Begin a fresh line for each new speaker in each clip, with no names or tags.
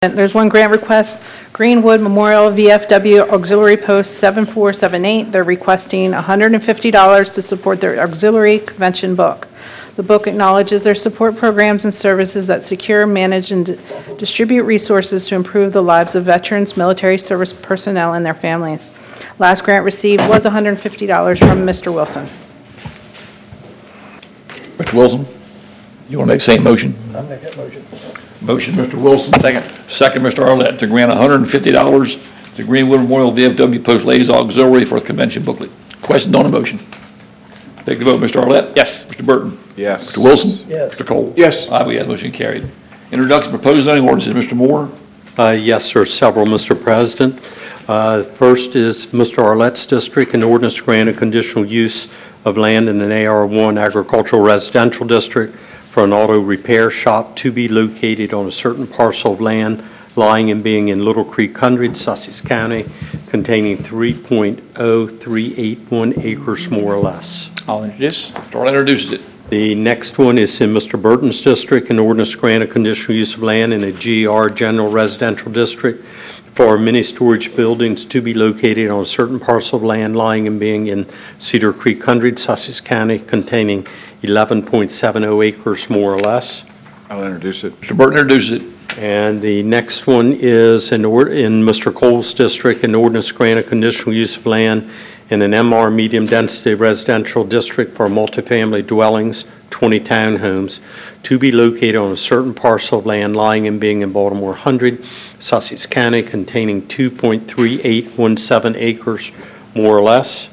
There's one grant request, Greenwood Memorial VFW Auxiliary Post 7478. They're requesting $150 to support their auxiliary convention book. The book acknowledges their support programs and services that secure, manage, and distribute resources to improve the lives of veterans, military service personnel, and their families. Last grant received was $150 from Mr. Wilson.
Mr. Wilson, you want to make the same motion?
I'll make that motion.
Motion, Mr. Wilson. Second, Mr. Arlett, to grant $150 to Greenwood Memorial VFW Post Ladies Auxiliary for the convention booklet. Questions on the motion? Take the vote, Mr. Arlett.
Yes.
Mr. Burton.
Yes.
Mr. Wilson.
Yes.
Mr. Cole.
Yes.
I vote yes, motion carried. Introduction of proposed zoning ordinances, Mr. Moore.
Yes, sir, several, Mr. President. First is Mr. Arlett's district, an ordinance to grant a conditional use of land in an AR1 agricultural residential district for an auto repair shop to be located on a certain parcel of land lying and being in Little Creek Hundred, Sussex County, containing 3.0381 acres more or less.
I'll introduce. Mr. Arlett introduces it.
The next one is in Mr. Burton's district, an ordinance to grant a conditional use of land in a GR general residential district for mini storage buildings to be located on a certain parcel of land lying and being in Cedar Creek Hundred, Sussex County, containing 11.70 acres more or less.
I'll introduce it.
Mr. Burton introduces it.
And the next one is in Mr. Cole's district, an ordinance to grant a conditional use of land in an MR medium density residential district for multifamily dwellings, 20 townhomes, to be located on a certain parcel of land lying and being in Baltimore Hundred, Sussex County, containing 2.3817 acres more or less.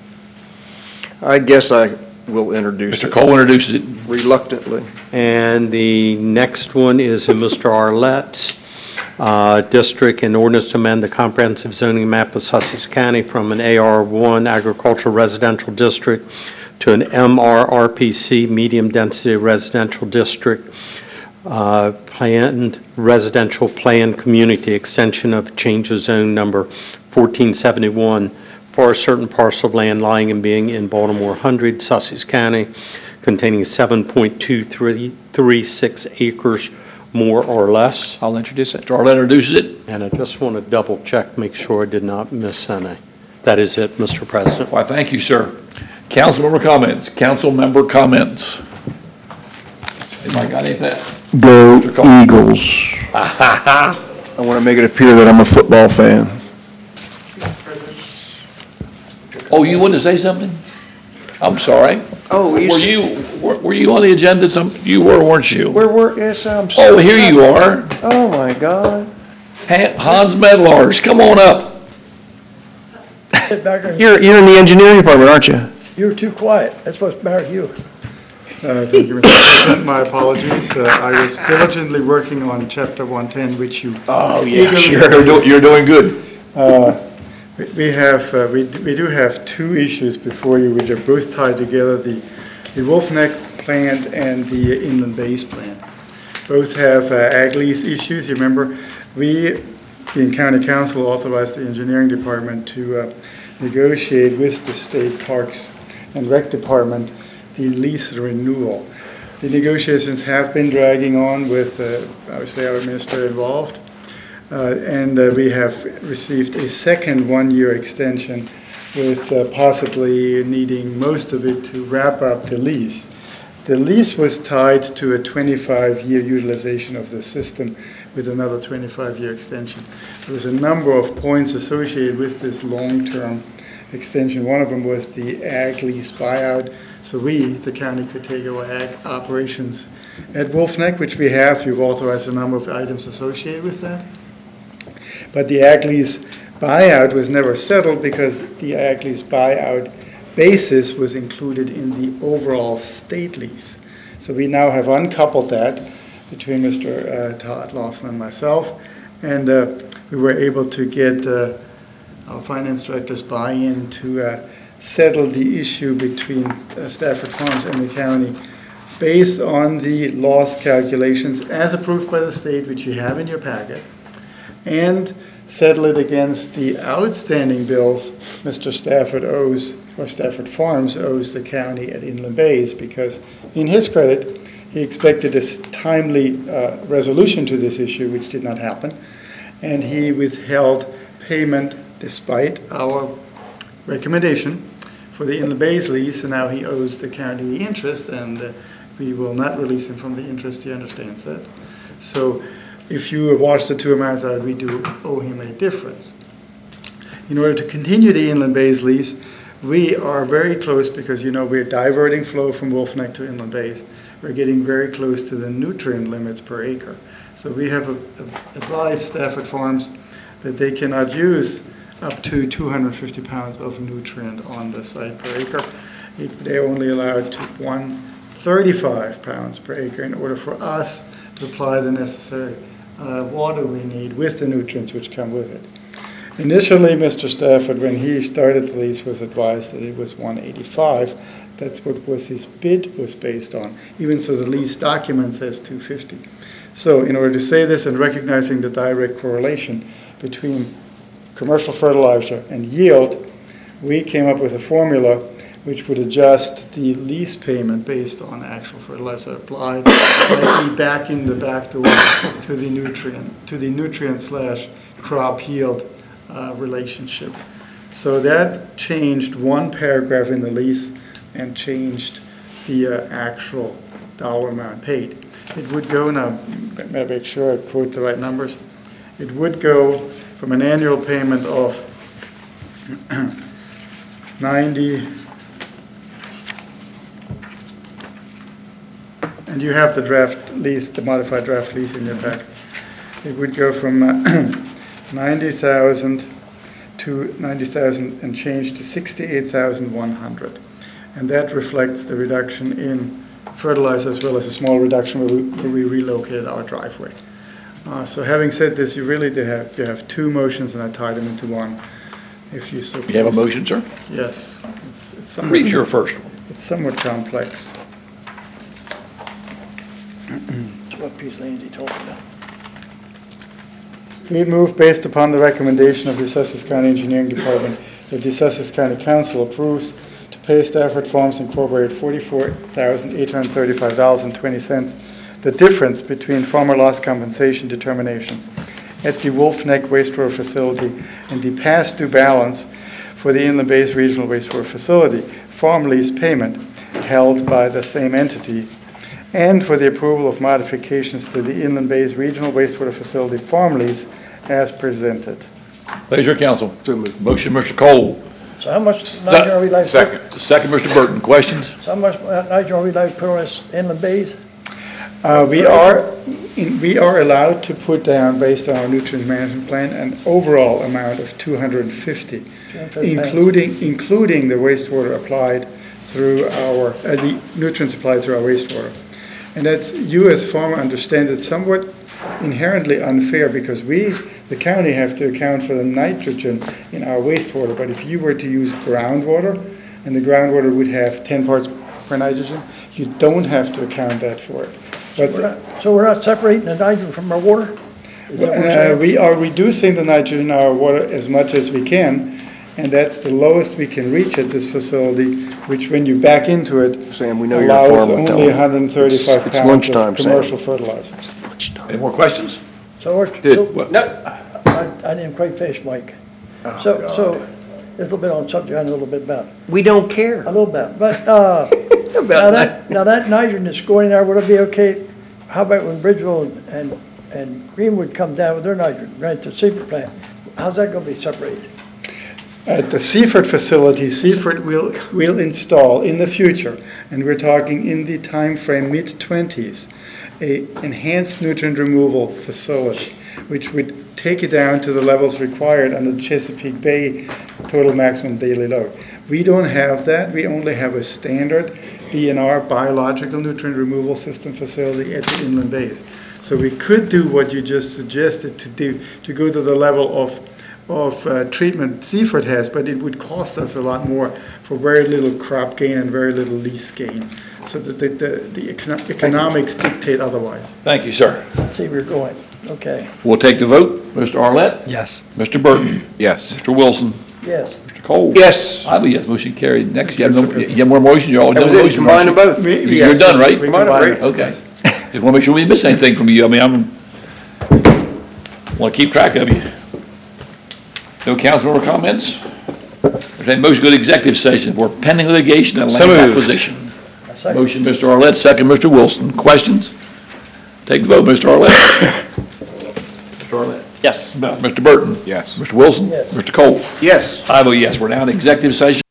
I guess I will introduce
Mr.
it.
Cole introduces it.
Reluctantly.
And the next one is in Mr. Arlett's district, an ordinance to amend the comprehensive zoning map of Sussex County from an AR1 agricultural residential district to an MRRPC medium density residential district, planned residential plan community extension of change of zone number 1471 for a certain parcel of land lying and being in Baltimore Hundred, Sussex County, containing 7.236 acres more or less.
I'll introduce it. Mr. Arlett introduces it.
And I just want to double check, make sure I did not miss any. That is it, Mr. President.
Why, thank you, sir. Council member comments. Council member comments. Anybody got anything?
Go
Mr. Cole.
Eagles.
I want to make it appear that I'm a football fan.
Oh, you wanted to say something? I'm sorry.
Oh,
Were you on the agenda? You were, weren't you?
Yes, I'm
Oh, here you are.
Oh, my God.
Hans Medlars, come on up.
You're in the engineering department, aren't you?
You're too quiet. That's what's married you.
Thank you, Mr. President. My apologies. I was diligently working on Chapter 110, which you...
Oh, yeah, sure. You're doing good.
We do have two issues before you, which are both tied together, the Wolf Neck plant and the Inland Bays plant. Both have ag lease issues. You remember, we, being County Council, authorized the engineering department to negotiate with the State Parks and Rec Department the lease renewal. The negotiations have been dragging on with, obviously, our administrator involved. And we have received a second one-year extension with possibly needing most of it to wrap up the lease. The lease was tied to a 25-year utilization of the system with another 25-year extension. There was a number of points associated with this long-term extension. One of them was the ag lease buyout, so we, the county, could take over ag operations at Wolf Neck, which we have. You've authorized a number of items associated with that. But the ag lease buyout was never settled because the ag lease buyout basis was included in the overall state lease. So we now have uncoupled that between Mr. Todd Lawson and myself, and we were able to get our finance director's buy-in to settle the issue between Stafford Farms and the county based on the loss calculations as approved by the state, which you have in your packet, and settle it against the outstanding bills Mr. Stafford owes, or Stafford Farms owes the county at Inland Bays, because in his credit, He expected a timely resolution to this issue, which did not happen, and he withheld payment despite our recommendation for the Inland Bays lease, and now he owes the county the interest, and we will not release him from the interest. He understands that. So if you wash the two amounts out, we do owe him a difference. In order to continue the Inland Bays lease, we are very close, because we're diverting flow from Wolf Neck to Inland Bays. We're getting very close to the nutrient limits per acre. So we have advised Stafford Farms that they cannot use up to 250 pounds of nutrient on the site per acre. They're only allowed to 135 pounds per acre in order for us to apply the necessary water we need with the nutrients which come with it. Initially, Mr. Stafford, when he started the lease, was advised that it was 185. That's what his bid was based on. Even so, the lease document says 250. So in order to say this and recognizing the direct correlation between commercial fertilizer and yield, we came up with a formula which would adjust the lease payment based on actual fertilizer applied, i.e. back in the back door to the nutrient/crop yield relationship. So that changed one paragraph in the lease and changed the actual dollar amount paid. It would go, now, make sure I quote the right numbers. It would go from an annual payment of 90, and you have the draft lease, the modified draft lease in your pack. It would go from 90,000 to 90,000 and change to 68,100. And that reflects the reduction in fertilizer as well as a small reduction where we relocated our driveway. So having said this, you have two motions, and I tied them into one. If you so please.
You have a motion, sir?
Yes. It's somewhat,
Read your first one.
it's somewhat complex.
What piece of land is he talking about?
We move based upon the recommendation of the Sussex County Engineering Department that the Sussex County Council approves to pay Stafford Farms Incorporated $44,835.20, the difference between farmer loss compensation determinations at the Wolf Neck wastewater facility and the past due balance for the Inland Bays Regional Wastewater Facility farm lease payment held by the same entity, and for the approval of modifications to the Inland Bays Regional Wastewater Facility farm lease as presented.
Pleasure, council. Motion, Mr. Cole.
So how much nitrogen are we like?
Second, Mr. Burton. Questions?
So how much nitrogen are we like to put on this Inland Bays?
We are allowed to put down, based on our nutrient management plan, an overall amount of 250, including the wastewater applied through our, the nutrients applied through our wastewater. And that's, you as farmer understand it's somewhat inherently unfair, because we, the county, have to account for the nitrogen in our wastewater. But if you were to use groundwater, and the groundwater would have 10 parts per nitrogen, you don't have to account that for it. But
So we're not separating the nitrogen from our water? Is that what you're saying?
we are reducing the nitrogen in our water as much as we can, and that's the lowest we can reach at this facility, which when you back into it,
Sam, we know you're a
allows
farmer. Tell
only
them.
135
It's
pounds
lunchtime,
of
Sam.
commercial fertilizer.
Any more questions?
So we're,
What?
I didn't quite finish, Mike. So a little bit on subject, and a little bit about,
We don't care.
a little bit, but, now that nitrogen that's going in there, would it be okay? How about when Bridgeville and Greenwood come down with their nitrogen, right, to Seaford plant? How's that gonna be separated?
At the Seaford facility, Seaford will install in the future, and we're talking in the time frame mid-20s, a enhanced nutrient removal facility, which would take it down to the levels required under the Chesapeake Bay total maximum daily load. We don't have that. We only have a standard BNR, biological nutrient removal system facility at the Inland Bays. So we could do what you just suggested to do, to go to the level of treatment Seaford has, but it would cost us a lot more for very little crop gain and very little lease gain. So that the economics dictate otherwise.
Thank you, sir.
Let's see where you're going. Okay.
We'll take the vote. Mr. Arlett?
Yes.
Mr. Burton?
Yes.
Mr. Wilson?
Yes.
Mr. Cole?
Yes.
I vote yes, motion carried. Next, you have more motions, you're all
That
done
was
with
it,
motion,
combine them
aren't
both.
you? You're done, right?
We
Combine them,
combine
right?
it.
Okay. Just want to make sure we didn't miss anything from you. I mean, want to keep track of you. No council member comments? Entertain motion to go to executive session for pending litigation and
So
land
moved.
acquisition.
I second.
Motion, Mr. Arlett, second, Mr. Wilson. Questions? Take the vote, Mr. Arlett. Mr. Arlett.
Yes.
Mr. Burton.
Yes.
Mr. Wilson.
Yes.
Mr. Cole.
Yes.
I vote yes. We're now in executive session.